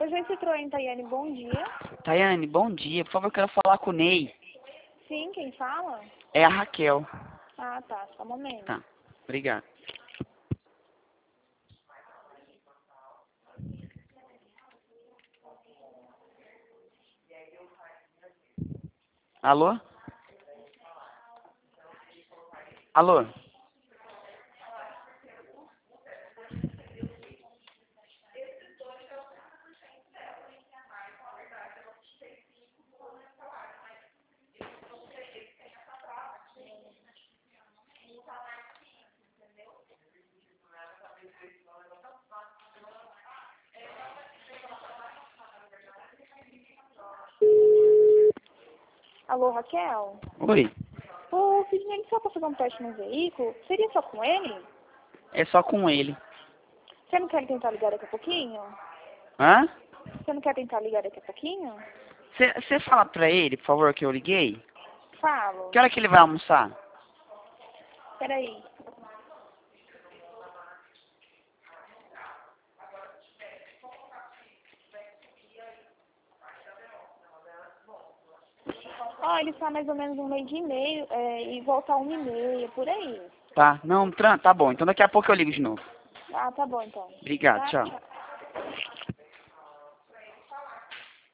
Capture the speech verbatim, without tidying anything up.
Peugeot Citroën, Tayane, bom dia. Tayane, bom dia. Por favor, eu quero falar com o Ney. Sim, quem fala? É a Raquel. Ah, tá, só um momento. Tá, obrigado. Alô? Alô? Alô, Raquel? Oi. O Sidney só para fazer um teste no veículo, seria só com ele? É só com ele. Você não quer tentar ligar daqui a pouquinho? Hã? Você não quer tentar ligar daqui a pouquinho? Você fala pra ele, por favor, que eu liguei? Falo. Que hora que ele vai almoçar? Peraí. Ó, ele sai mais ou menos um mês e meio é, e volta a uma e meia, por aí. Tá, não, tran- tá bom. Então daqui a pouco eu ligo de novo. Ah, tá bom então. Obrigado, Tá, tchau. tchau.